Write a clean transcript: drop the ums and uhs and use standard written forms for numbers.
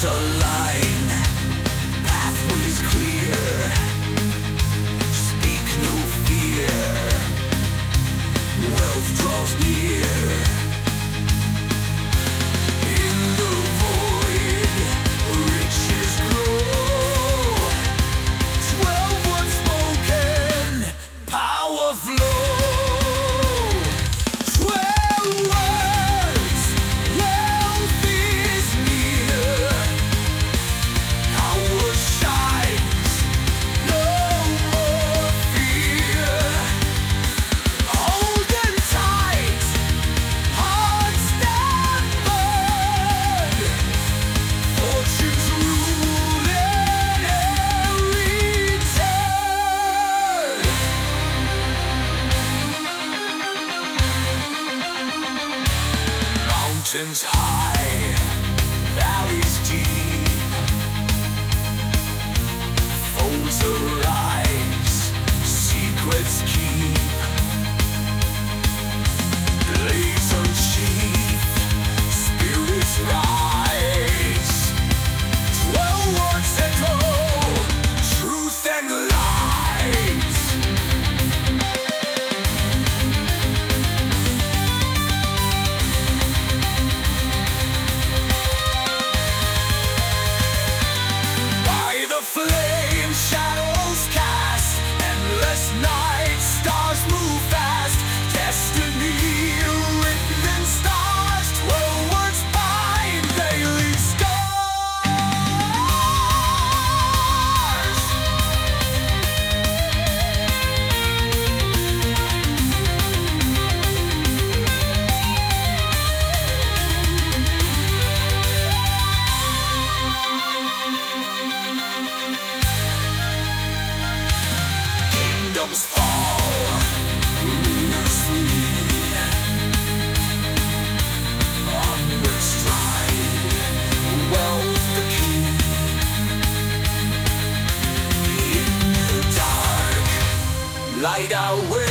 align, pathways clear, speak no fear, wealth draws near. In the void, riches grow, 12 words spoken, power flow. 12 words, wealth is near, power shines, no more fear. Holding tight, hearts that burn, fortune's ruling every turn. Mountains high, valleys deep, foes arise, secrets keep. Blades unsheathed, spirits rise. 12 words echo, truth and lies. By the flame, shadows cast, endless night, stars move fast. Destiny written in stars, 12 words bind daily scars. Kingdoms fall, rulers flee, onward stride, wealth the key. In the dark, light our way.